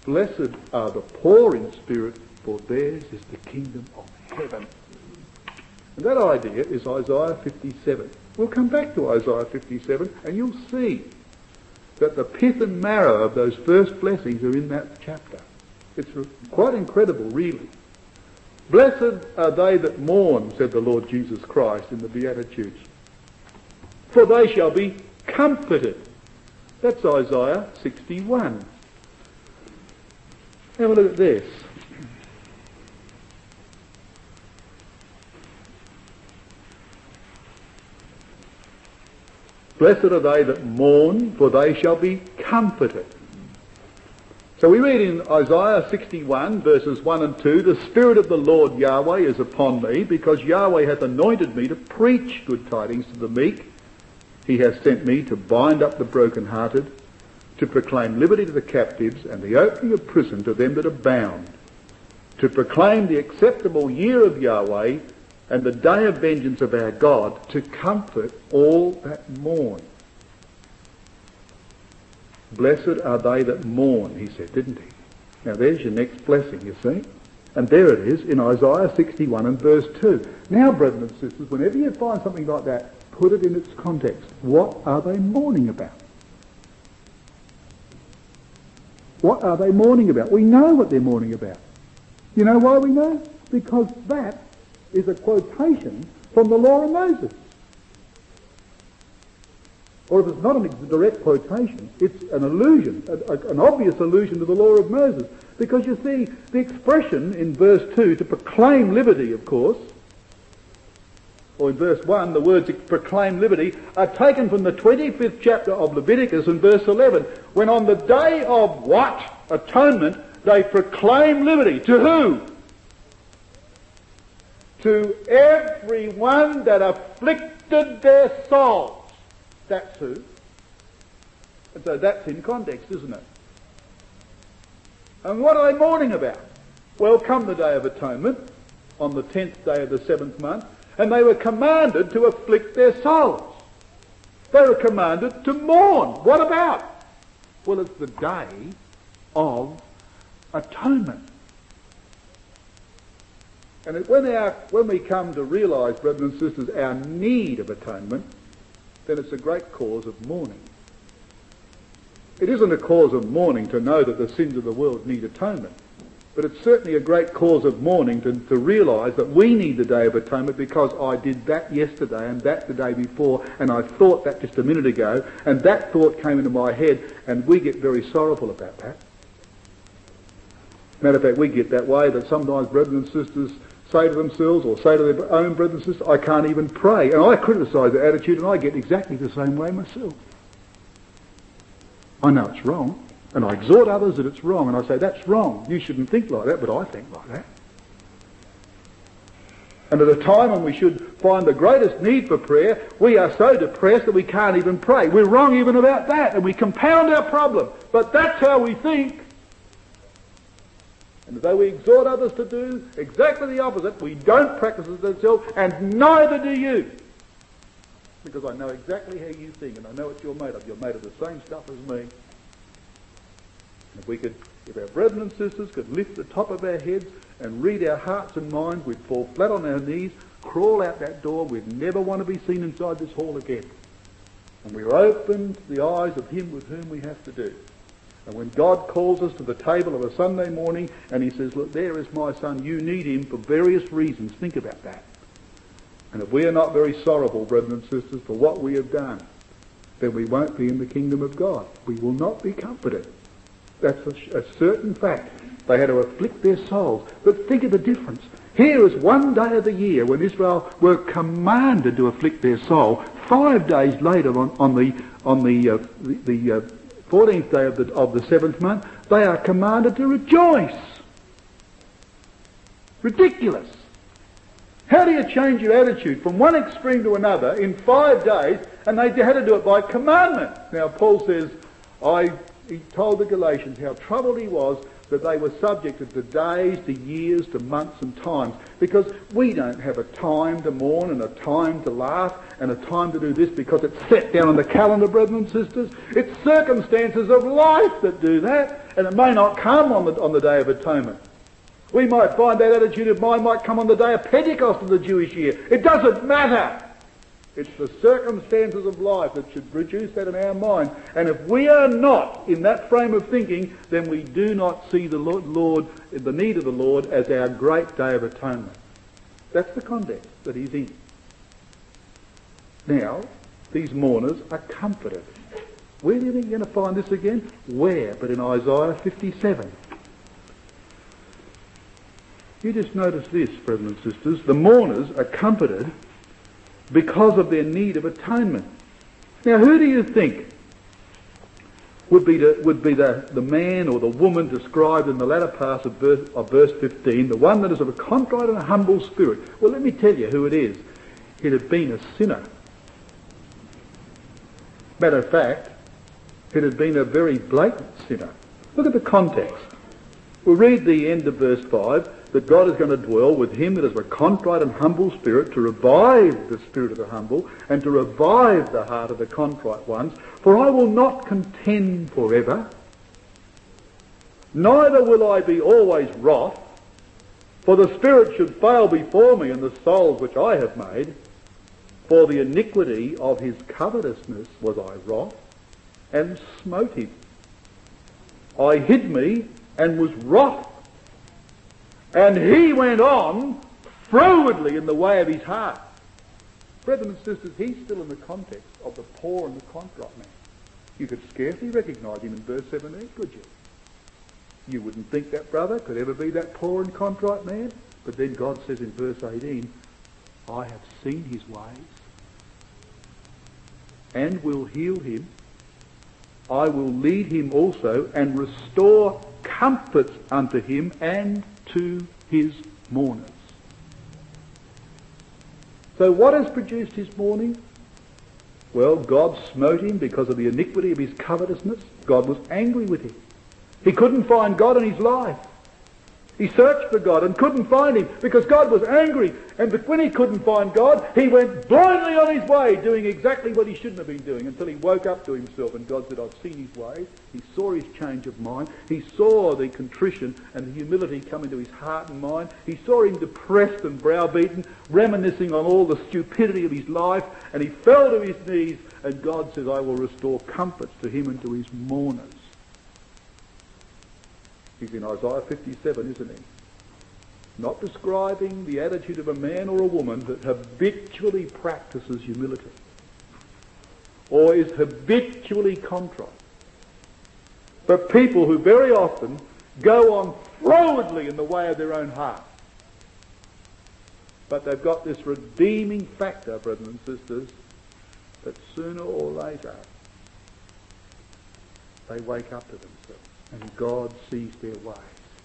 Blessed are the poor in spirit, for theirs is the kingdom of heaven. And that idea is Isaiah 57. We'll come back to Isaiah 57 and you'll see that the pith and marrow of those first blessings are in that chapter. It's quite incredible, really. Blessed are they that mourn, said the Lord Jesus Christ in the Beatitudes, for they shall be comforted. That's Isaiah 61. Have a look at this. Blessed are they that mourn, for they shall be comforted. So we read in Isaiah 61 verses 1 and 2, the Spirit of the Lord Yahweh is upon me, because Yahweh hath anointed me to preach good tidings to the meek. He hath sent me to bind up the brokenhearted, to proclaim liberty to the captives, and the opening of prison to them that are bound, to proclaim the acceptable year of Yahweh, and the day of vengeance of our God, to comfort all that mourn. Blessed are they that mourn, he said, didn't he? Now there's your next blessing, you see. And there it is in Isaiah 61 and verse 2. Now, brethren and sisters, whenever you find something like that, put it in its context. What are they mourning about? What are they mourning about? We know what they're mourning about. You know why we know? Because that is a quotation from the law of Moses. Or if it's not a direct quotation, it's an allusion, an obvious allusion to the law of Moses. Because you see, the expression in verse 2, to proclaim liberty, of course, or in verse 1, the words proclaim liberty, are taken from the 25th chapter of Leviticus in verse 11, when on the day of what? Atonement, they proclaim liberty. To who? To everyone that afflicted their souls. That's who. And so that's in context, isn't it? And what are they mourning about? Well, come the Day of Atonement, on the 10th day of the 7th month, and they were commanded to afflict their souls. They were commanded to mourn. What about? Well, it's the Day of Atonement. And when we come to realise, brothers and sisters, our need of atonement, then it's a great cause of mourning. It isn't a cause of mourning to know that the sins of the world need atonement, but it's certainly a great cause of mourning to realise that we need the Day of Atonement, because I did that yesterday and that the day before, and I thought that just a minute ago, and that thought came into my head, and we get very sorrowful about that. Matter of fact, we get that way that sometimes brethren and sisters say to themselves, or say to their own brothers and sisters, I can't even pray. And I criticise their attitude, and I get exactly the same way myself. I know it's wrong, and I exhort others that it's wrong, and I say, that's wrong. You shouldn't think like that, but I think like that. And at a time when we should find the greatest need for prayer, we are so depressed that we can't even pray. We're wrong even about that, and we compound our problem. But that's how we think. And though we exhort others to do exactly the opposite, we don't practice it ourselves, and neither do you. Because I know exactly how you think, and I know what you're made of. You're made of the same stuff as me. And if our brethren and sisters could lift the top of our heads and read our hearts and minds, we'd fall flat on our knees, crawl out that door, we'd never want to be seen inside this hall again. And we're open to the eyes of him with whom we have to do. And when God calls us to the table of a Sunday morning and he says, look, there is my son, you need him for various reasons, think about that. And if we are not very sorrowful, brethren and sisters, for what we have done, then we won't be in the kingdom of God. We will not be comforted. That's a certain fact. They had to afflict their souls. But think of the difference. Here is one day of the year when Israel were commanded to afflict their soul. 5 days later, on the 14th day of the 7th month, they are commanded to rejoice. Ridiculous. How do you change your attitude from one extreme to another in 5 days, and they had to do it by commandment? Now Paul says, he told the Galatians how troubled he was that they were subjected to days, to years, to months and times, because we don't have a time to mourn and a time to laugh and a time to do this because it's set down on the calendar, brethren and sisters. It's circumstances of life that do that, and it may not come on the Day of Atonement. We might find that attitude of mind might come on the day of Pentecost of the Jewish year. It doesn't matter. It's the circumstances of life that should produce that in our mind. And if we are not in that frame of thinking, then we do not see the need of the Lord as our great Day of Atonement. That's the context that he's in. Now, these mourners are comforted. Where do you think you're going to find this again? Where? But in Isaiah 57. You just notice this, brothers and sisters. The mourners are comforted because of their need of atonement. Now, who do you think would be the man or the woman described in the latter part of verse 15, the one that is of a contrite and a humble spirit? Well, let me tell you who it is. It had been a sinner. Matter of fact, it had been a very blatant sinner. Look at the context. We'll read the end of verse 5, that God is going to dwell with him that is of a contrite and humble spirit, to revive the spirit of the humble and to revive the heart of the contrite ones. For I will not contend forever, neither will I be always wroth, for the spirit should fail before me and the souls which I have made. For the iniquity of his covetousness was I wroth, and smote him. I hid me and was wroth. And he went on frowardly in the way of his heart. Brethren and sisters, he's still in the context of the poor and the contrite man. You could scarcely recognise him in verse 17, could you? You wouldn't think that brother could ever be that poor and contrite man. But then God says in verse 18, I have seen his ways and will heal him. I will lead him also and restore comforts unto him and to his mourners. So what has produced his mourning? Well, God smote him because of the iniquity of his covetousness. God was angry with him. He couldn't find God in his life. He searched for God and couldn't find him because God was angry. And when he couldn't find God, he went blindly on his way, doing exactly what he shouldn't have been doing, until he woke up to himself and God said, I've seen his ways. He saw his change of mind. He saw the contrition and the humility come into his heart and mind. He saw him depressed and browbeaten, reminiscing on all the stupidity of his life, and he fell to his knees, and God says, I will restore comforts to him and to his mourners. He's in Isaiah 57, isn't he? Not describing the attitude of a man or a woman that habitually practices humility or is habitually contrite, but people who very often go on frowardly in the way of their own heart. But they've got this redeeming factor, brothers and sisters, that sooner or later they wake up to themselves. And God sees their ways.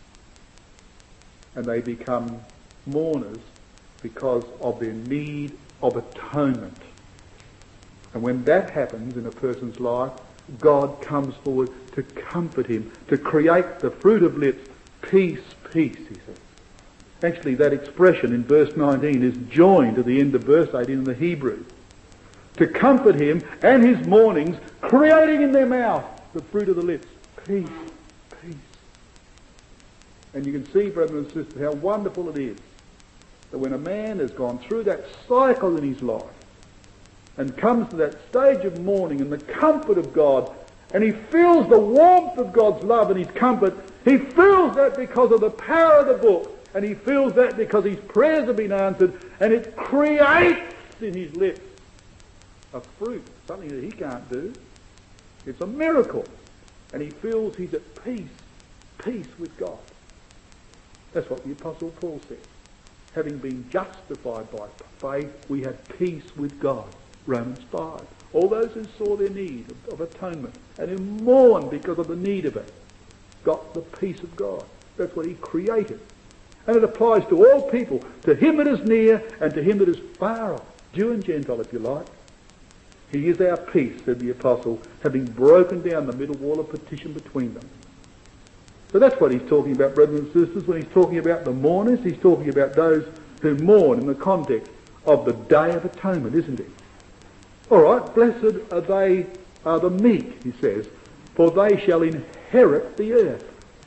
And they become mourners because of their need of atonement. And when that happens in a person's life, God comes forward to comfort him, to create the fruit of lips. Peace, peace, he says. Actually, that expression in verse 19 is joined to the end of verse 18 in the Hebrew. To comfort him and his mournings, creating in their mouth the fruit of the lips. Peace. Peace. And you can see, brothers and sisters, how wonderful it is that when a man has gone through that cycle in his life and comes to that stage of mourning and the comfort of God, and he feels the warmth of God's love and his comfort, he feels that because of the power of the book, and he feels that because his prayers have been answered, and it creates in his lips a fruit, something that he can't do. It's a miracle. And he feels he's at peace, peace with God. That's what the Apostle Paul said. Having been justified by faith, we have peace with God. Romans 5. All those who saw their need of atonement and who mourned because of the need of it, got the peace of God. That's what he created. And it applies to all people, to him that is near and to him that is far off, Jew and Gentile if you like. He is our peace, said the Apostle, having broken down the middle wall of partition between them. So that's what he's talking about, brothers and sisters, when he's talking about the mourners. He's talking about those who mourn in the context of the Day of Atonement, isn't he? All right, blessed are the meek, he says, for they shall inherit inherit the earth.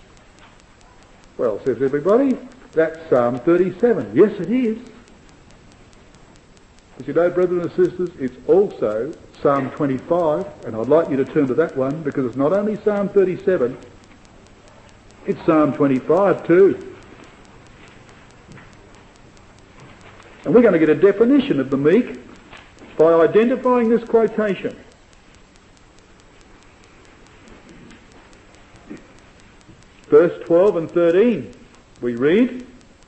Well, says everybody, that's Psalm 37. Yes, it is. But you know, brothers and sisters, it's also Psalm 25, and I'd like you to turn to that one, because it's not only Psalm 37, it's Psalm 25 too. And we're going to get a definition of the meek by identifying this quotation. Verse 12 and 13, we read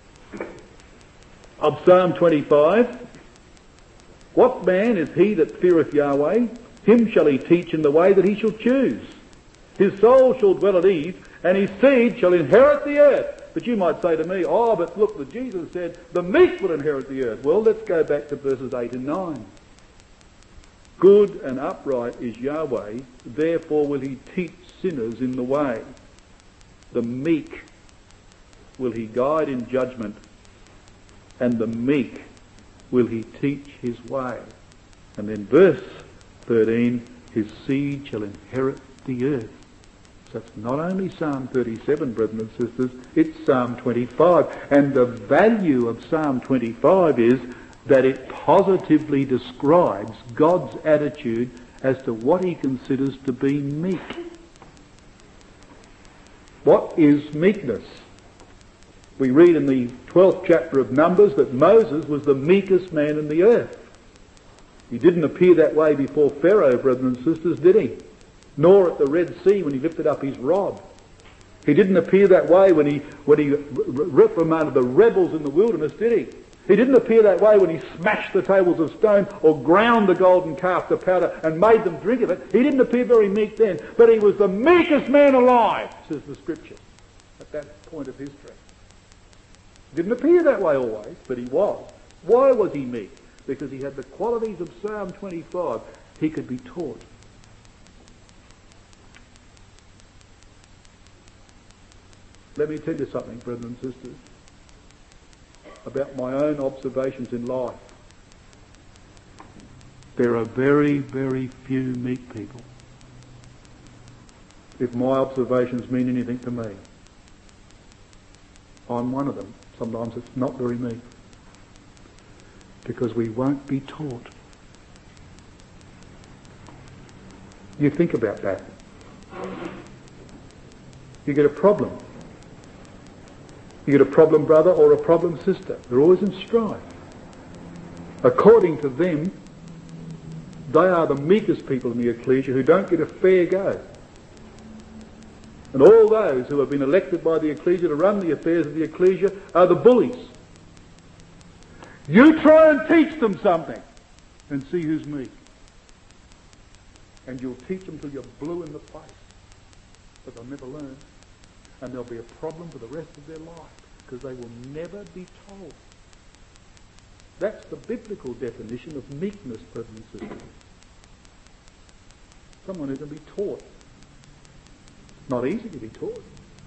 of Psalm 25, "What man is he that feareth Yahweh? Him shall he teach in the way that he shall choose. His soul shall dwell at ease, and his seed shall inherit the earth." But you might say to me, oh, but look, that Jesus said, the meek will inherit the earth. Well, let's go back to verses 8 and 9. "Good and upright is Yahweh, therefore will he teach sinners in the way. The meek will he guide in judgment, and the meek will he teach his way." And then verse 13, "His seed shall inherit the earth." So it's not only Psalm 37, brethren and sisters, it's Psalm 25. And the value of Psalm 25 is that it positively describes God's attitude as to what he considers to be meek. What is meekness? We read in the 12th chapter of Numbers that Moses was the meekest man in the earth. He didn't appear that way before Pharaoh, brethren and sisters, did he? Nor at the Red Sea when he lifted up his rod. He didn't appear that way when he reprimanded the rebels in the wilderness, did he? He didn't appear that way when he smashed the tables of stone or ground the golden calf to powder and made them drink of it. He didn't appear very meek then, but he was the meekest man alive, says the Scripture, at that point of history. Didn't appear that way always, but he was. Why was he meek? Because he had the qualities of Psalm 25. He could be taught. Let me tell you something, brethren and sisters, about my own observations in life. There are very, very few meek people. If my observations mean anything to me, I'm one of them. Sometimes it's not very meek. Because we won't be taught. You think about that. You get a problem. You get a problem brother or a problem sister. They're always in strife. According to them, they are the meekest people in the ecclesia who don't get a fair go. And all those who have been elected by the ecclesia to run the affairs of the ecclesia are the bullies. You try and teach them something and see who's meek. And you'll teach them till you're blue in the face. But they'll never learn. And there'll be a problem for the rest of their life because they will never be told. That's the biblical definition of meekness, brothers and sisters. Someone who can be taught. Not easy to be taught.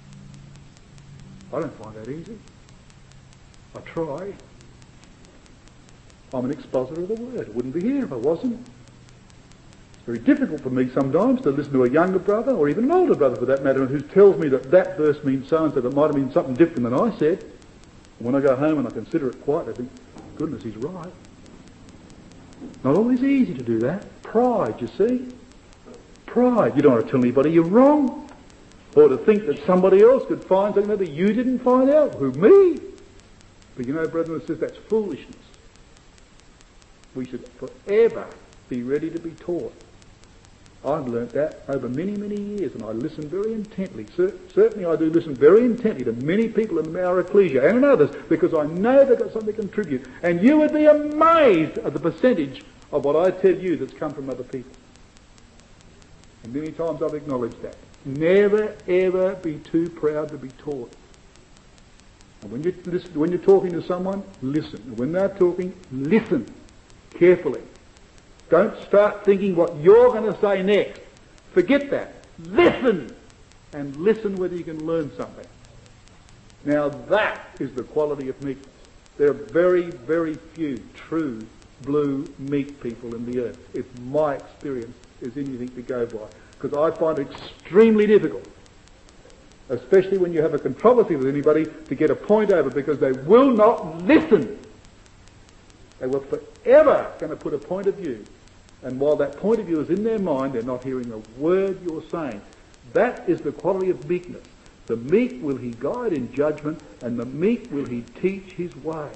I don't find that easy. I try. I'm an expositor of the Word. I wouldn't be here if I wasn't. It's very difficult for me sometimes to listen to a younger brother, or even an older brother for that matter, who tells me that that verse means so-and-so, that might have been something different than I said. And when I go home and I consider it quietly, I think, goodness, he's right. Not always easy to do that. Pride, you see. Pride. You don't want to tell anybody you're wrong. Or to think that somebody else could find something that you didn't find out. Who, me? But you know, brothers and sisters, that's foolishness. We should forever be ready to be taught. I've learnt that over many, many years, and I listen very intently. Certainly I do listen very intently to many people in our ecclesia and in others, because I know they've got something to contribute. And you would be amazed at the percentage of what I tell you that's come from other people. And many times I've acknowledged that. Never, ever be too proud to be taught. And when you're talking to someone, listen. And when they're talking, listen carefully. Don't start thinking what you're going to say next. Forget that. Listen! And listen whether you can learn something. Now that is the quality of meekness. There are very, very few true, blue, meek people in the earth, if my experience is anything to go by. Because I find it extremely difficult especially when you have a controversy with anybody, to get a point over, because they will not listen. They were forever going to put a point of view. And while that point of view is in their mind, they're not hearing a word you're saying. That is the quality of meekness. The meek will he guide in judgment, and the meek will he teach his way.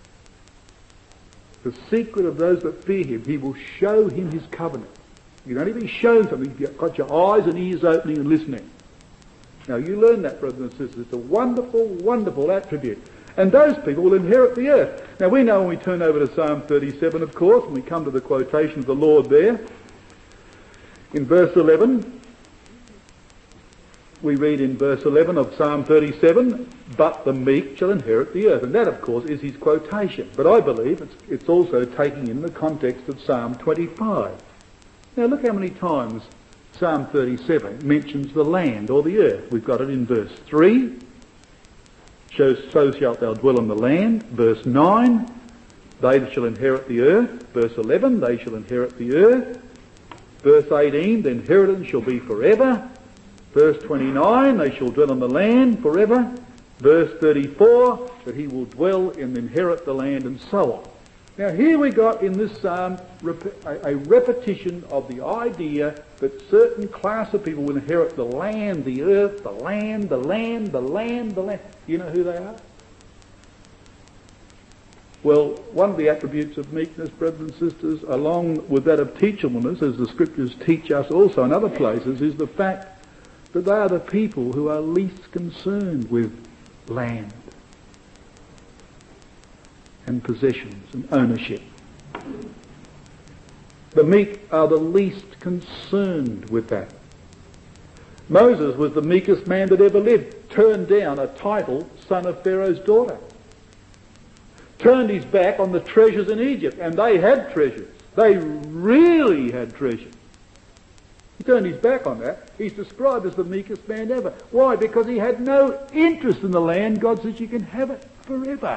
The secret of those that fear him, he will show him his covenant. You can only be shown something if you've got your eyes and ears opening and listening. Now you learn that, brothers and sisters. It's a wonderful, wonderful attribute. And those people will inherit the earth. Now we know when we turn over to Psalm 37, of course, and we come to the quotation of the Lord there. In verse 11, we read in verse 11 of Psalm 37, "But the meek shall inherit the earth." And that, of course, is his quotation. But I believe it's also taking in the context of Psalm 25. Now look how many times Psalm 37 mentions the land or the earth. We've got it in verse 3. Shows, "So shalt thou dwell in the land." Verse 9, "They shall inherit the earth." Verse 11, "They shall inherit the earth." Verse 18, "The inheritance shall be forever." Verse 29, "They shall dwell in the land forever." Verse 34, "That he will dwell and inherit the land," and so on. Now here we got in this psalm a repetition of the idea that certain class of people will inherit the land, the earth, the land, the land, the land, the land. You know who they are? Well, one of the attributes of meekness, brothers and sisters, along with that of teachableness, as the scriptures teach us also in other places, is the fact that they are the people who are least concerned with land and possessions and ownership. The meek are the least concerned with that. Moses was the meekest man that ever lived. Turned down a title, son of Pharaoh's daughter. Turned his back on the treasures in Egypt, and they had treasures. They really had treasures. He turned his back on that. He's described as the meekest man ever. Why? Because he had no interest in the land. God says you can have it forever.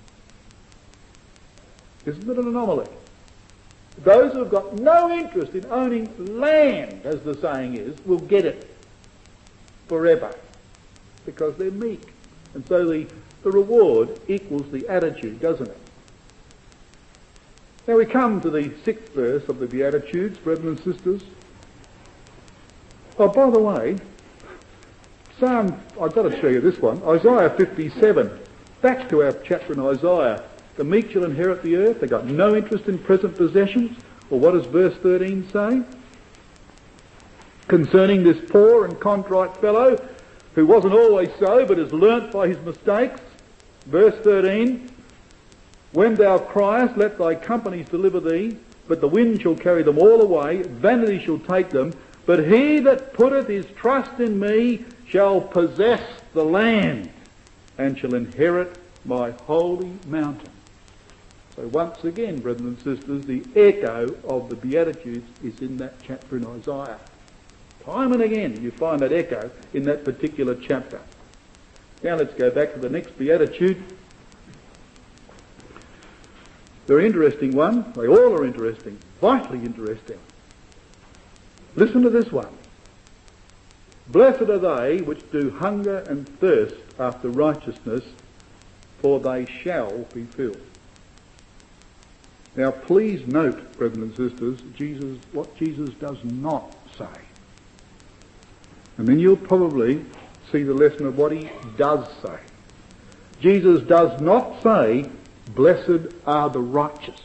Isn't it an anomaly? Those who have got no interest in owning land, as the saying is, will get it forever because they're meek. And so the reward equals the attitude, doesn't it? Now we come to the 6th verse of the Beatitudes, brothers and sisters. Oh, by the way, I've got to show you this one, Isaiah 57. Back to our chapter in Isaiah. The meek shall inherit the earth. They've got no interest in present possessions. Well, what does verse 13 say? Concerning this poor and contrite fellow, who wasn't always so, but has learnt by his mistakes. Verse 13, "When thou criest, let thy companies deliver thee, but the wind shall carry them all away, vanity shall take them. But he that putteth his trust in me shall possess the land, and shall inherit my holy mountain." So once again, brothers and sisters, the echo of the Beatitudes is in that chapter in Isaiah. Time and again you find that echo in that particular chapter. Now let's go back to the next Beatitude. They're an interesting one. They all are interesting. Vitally interesting. Listen to this one. "Blessed are they which do hunger and thirst after righteousness, for they shall be filled." Now please note, brothers and sisters, what Jesus does not say. And then you'll probably see the lesson of what he does say. Jesus does not say, "Blessed are the righteous."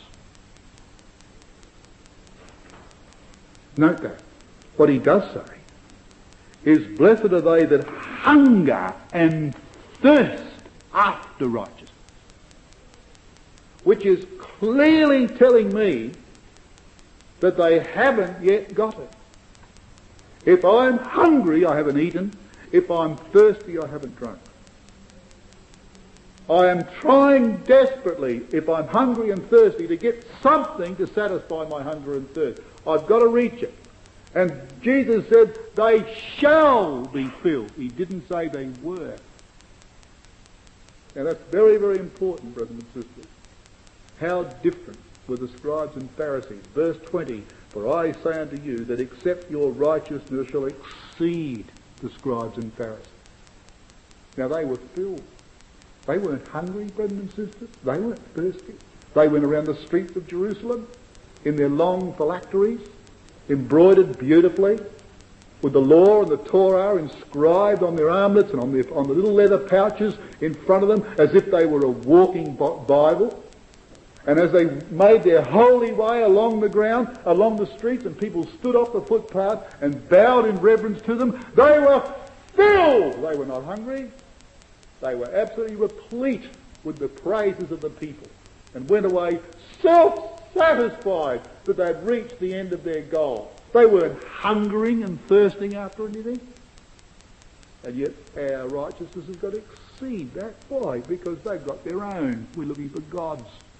Note that. What he does say is, "Blessed are they that hunger and thirst after righteousness," which is clearly telling me that they haven't yet got it. If I'm hungry, I haven't eaten. If I'm thirsty, I haven't drunk. I am trying desperately, if I'm hungry and thirsty, to get something to satisfy my hunger and thirst. I've got to reach it. And Jesus said, "They shall be filled." He didn't say they were. Now that's very, very important, brothers and sisters. How different were the scribes and Pharisees. Verse 20, "For I say unto you that except your righteousness shall exceed the scribes and Pharisees." Now they were filled. They weren't hungry, brothers and sisters. They weren't thirsty. They went around the streets of Jerusalem in their long phylacteries, embroidered beautifully, with the law and the Torah inscribed on their armlets and on the little leather pouches in front of them, as if they were a walking Bible. And as they made their holy way along the ground, along the streets, and people stood off the footpath and bowed in reverence to them, they were filled. They were not hungry. They were absolutely replete with the praises of the people, and went away self-satisfied that they'd reached the end of their goal. They weren't hungering and thirsting after anything. And yet our righteousness has got to exceed that. Why? Because they've got their own. We're looking for God's.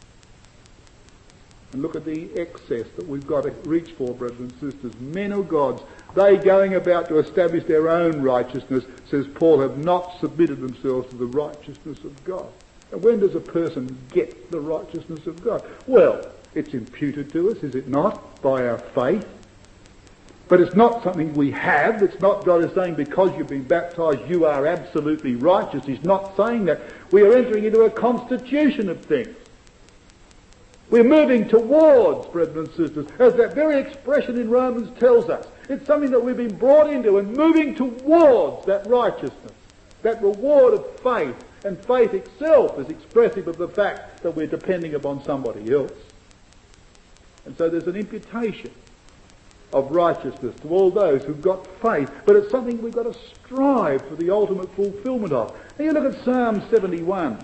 And look at the excess that we've got to reach for, brothers and sisters. Men of God's, they going about to establish their own righteousness, says Paul, have not submitted themselves to the righteousness of God. And when does a person get the righteousness of God? Well, it's imputed to us, is it not, by our faith? But it's not something we have. It's not God is saying because you've been baptised you are absolutely righteous. He's not saying that. We are entering into a constitution of things. We're moving towards, brothers and sisters, as that very expression in Romans tells us. It's something that we've been brought into and moving towards that righteousness, that reward of faith. And faith itself is expressive of the fact that we're depending upon somebody else. And so there's an imputation of righteousness to all those who've got faith, but it's something we've got to strive for the ultimate fulfilment of. Now you look at Psalm 71.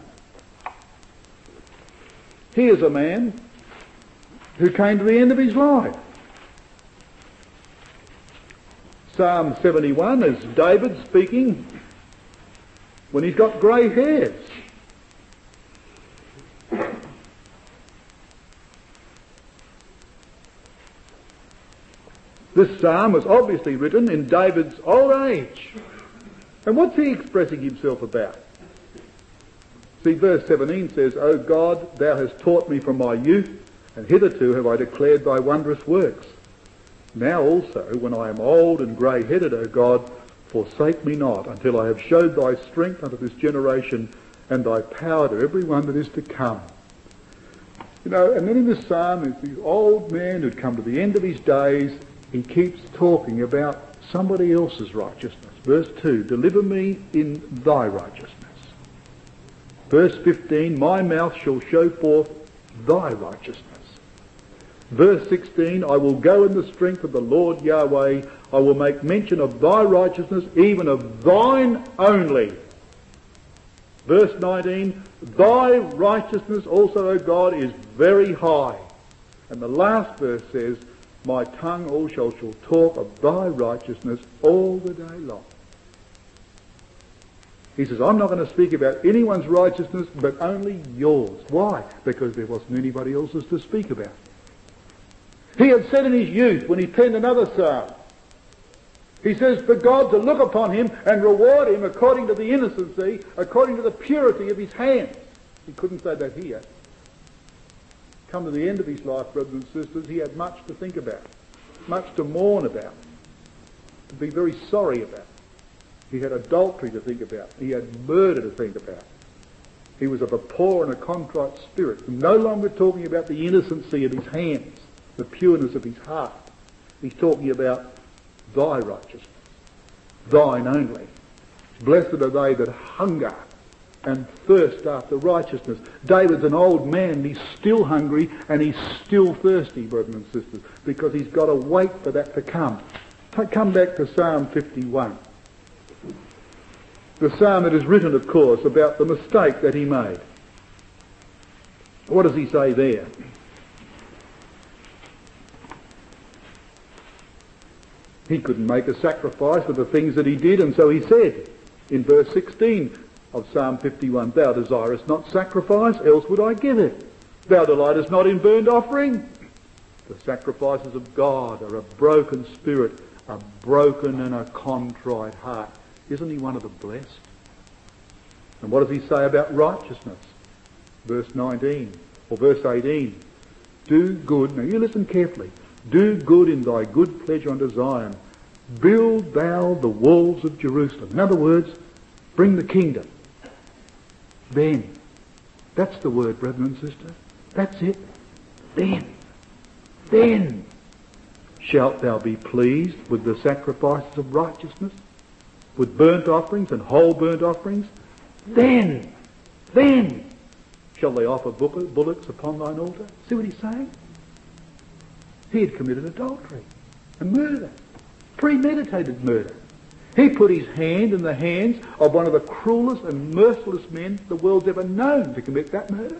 Here's a man who came to the end of his life. Psalm 71 is David speaking when he's got grey hairs. This psalm was obviously written in David's old age. And what's he expressing himself about? See, verse 17 says, O God, thou hast taught me from my youth, and hitherto have I declared thy wondrous works. Now also, when I am old and grey-headed, O God, forsake me not, until I have showed thy strength unto this generation, and thy power to every one that is to come. You know, and then in this psalm is this old man who'd come to the end of his days. He keeps talking about somebody else's righteousness. Verse 2, deliver me in thy righteousness. Verse 15, my mouth shall show forth thy righteousness. Verse 16, I will go in the strength of the Lord Yahweh. I will make mention of thy righteousness, even of thine only. Verse 19, thy righteousness also, O God, is very high. And the last verse says, my tongue also shall talk of thy righteousness all the day long. He says, I'm not going to speak about anyone's righteousness, but only yours. Why? Because there wasn't anybody else's to speak about. He had said in his youth, when he penned another psalm, he says, for God to look upon him and reward him according to the innocency, according to the purity of his hands. He couldn't say that here. Come to the end of his life, brothers and sisters, he had much to think about, much to mourn about, to be very sorry about. He had adultery to think about. He had murder to think about. He was of a poor and a contrite spirit. No longer talking about the innocency of his hands, the pureness of his heart. He's talking about thy righteousness, thine only. Blessed are they that hunger and thirst after righteousness. David's an old man and he's still hungry and he's still thirsty, brothers and sisters, because he's got to wait for that to come. Come back to Psalm 51. The psalm that is written, of course, about the mistake that he made. What does he say there? He couldn't make a sacrifice for the things that he did, and so he said in verse 16 of Psalm 51, thou desirest not sacrifice, else would I give it. Thou delightest not in burnt offering. The sacrifices of God are a broken spirit, a broken and a contrite heart. Isn't he one of the blessed? And what does he say about righteousness? Verse 19, or verse 18. Do good, now you listen carefully. Do good in thy good pleasure unto Zion. Build thou the walls of Jerusalem. In other words, Bring the kingdom. Then. That's the word, brethren and sisters. That's it. Then shalt thou be pleased with the sacrifices of righteousness, with burnt offerings and whole burnt offerings. Then shall they offer bullocks upon thine altar. See what he's saying? He had committed adultery and murder, premeditated murder. He put his hand in the hands of one of the cruelest and merciless men the world's ever known to commit that murder.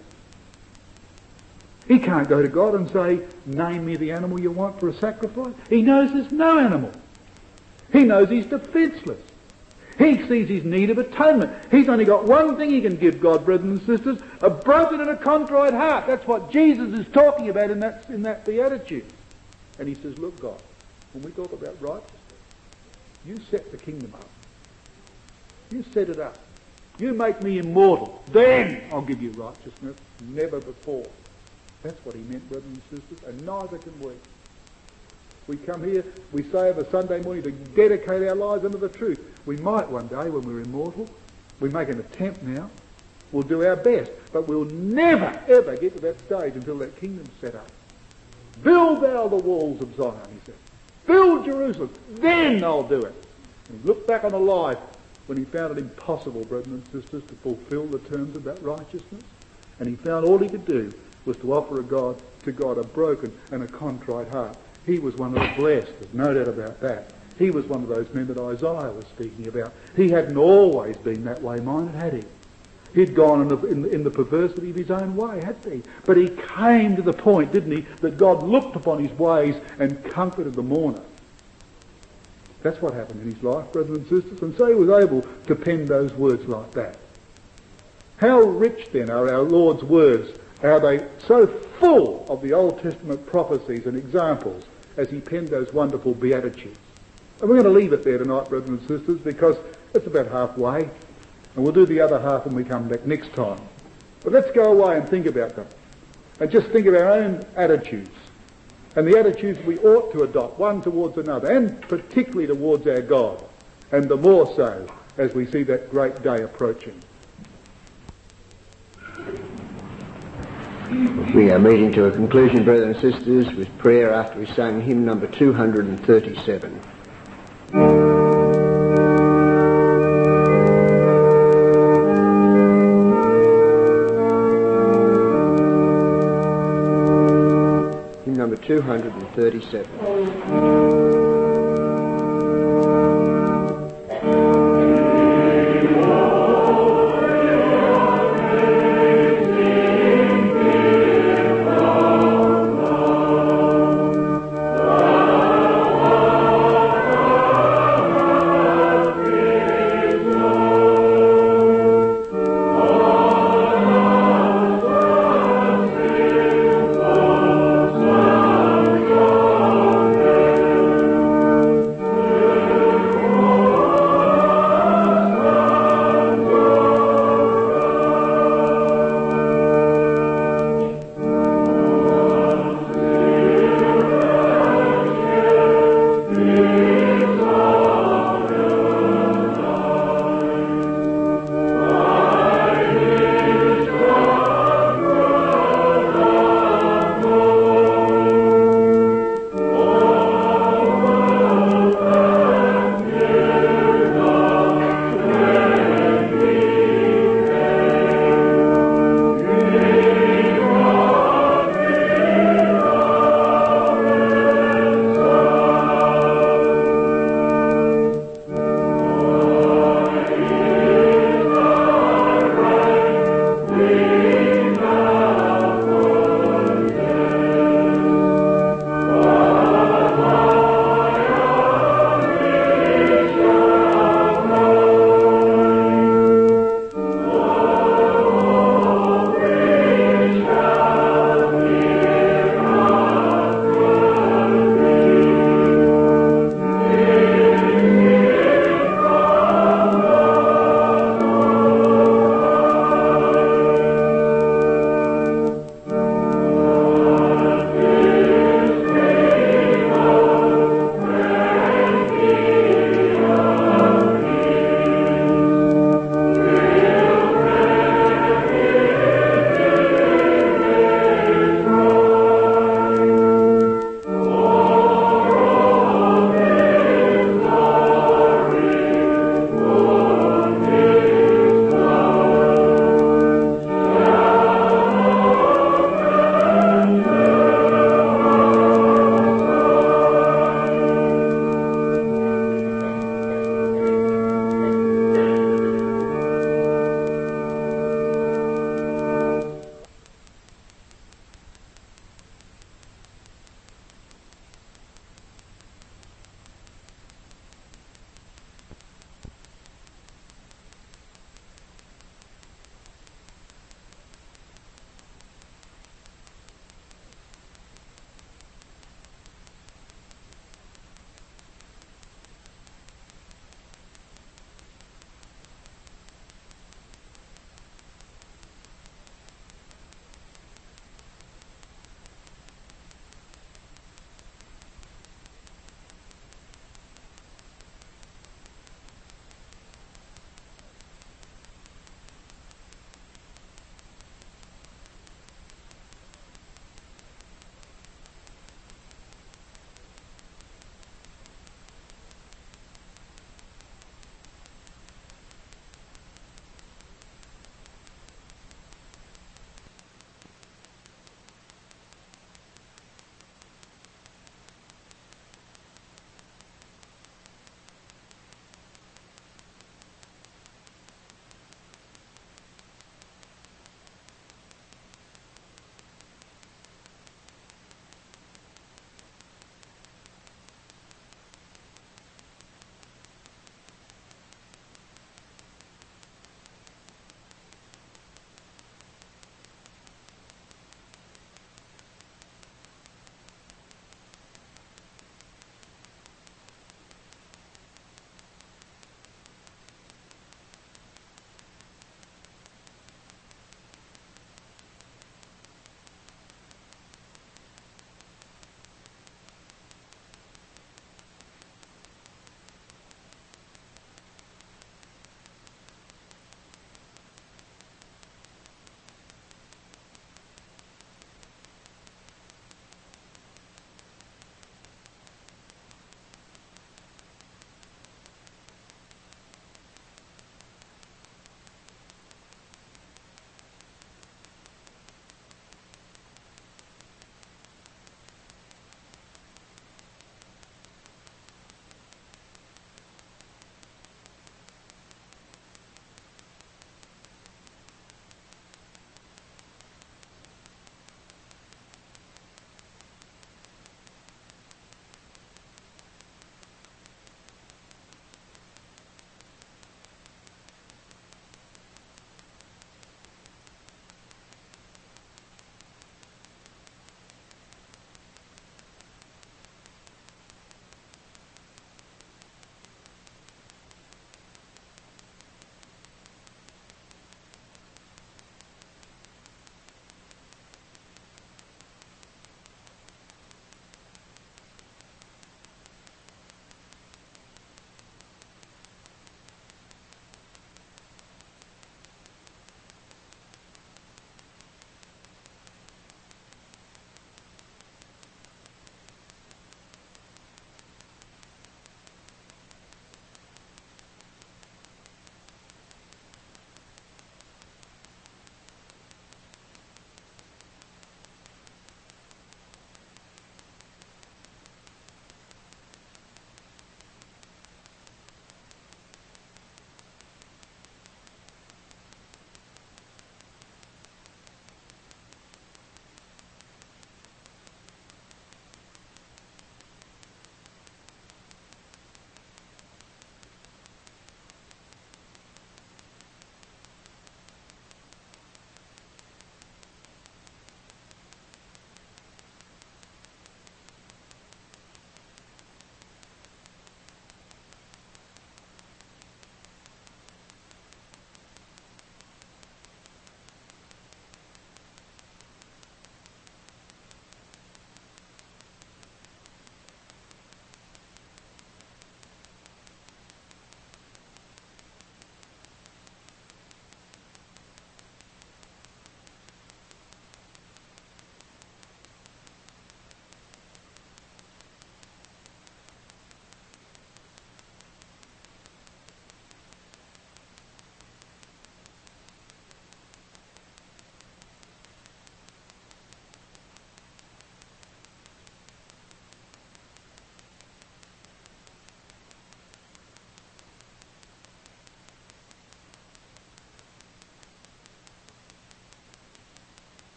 He can't go to God and say, name me the animal you want for a sacrifice. He knows there's no animal. He knows he's defenceless. He sees his need of atonement. He's only got one thing he can give God, brothers and sisters, a broken and a contrite heart. That's what Jesus is talking about in that beatitude. And he says, look, God, when we talk about righteousness, you set the kingdom up. You set it up. You make me immortal. Then I'll give you righteousness. Never before. That's what he meant, brothers and sisters, and neither can we. We come here, we say of a Sunday morning to dedicate our lives unto the truth. We might one day when we're immortal. We make an attempt now. We'll do our best, but we'll never, ever get to that stage until that kingdom's set up. Build thou the walls of Zion, he said. Build Jerusalem. Then I'll do it. And he looked back on a life when he found it impossible, brothers and sisters, to fulfill the terms of that righteousness. And he found all he could do was to offer to God a broken and a contrite heart. He was one of the blessed, there's no doubt about that. He was one of those men that Isaiah was speaking about. He hadn't always been that way minded, had he? He'd gone in the perversity of his own way, hadn't he? But he came to the point, didn't he, that God looked upon his ways and comforted the mourner. That's what happened in his life, brothers and sisters. And so he was able to pen those words like that. How rich then are our Lord's words? Are they so full of the Old Testament prophecies and examples as he penned those wonderful Beatitudes? And we're going to leave it there tonight, brothers and sisters, because it's about halfway. And we'll do the other half when we come back next time. But let's go away and think about them. And just think of our own attitudes. And the attitudes we ought to adopt, one towards another, and particularly towards our God. And the more so as we see that great day approaching. We are meeting to a conclusion, brothers and sisters, with prayer after we sang hymn number 237. Hymn number 237.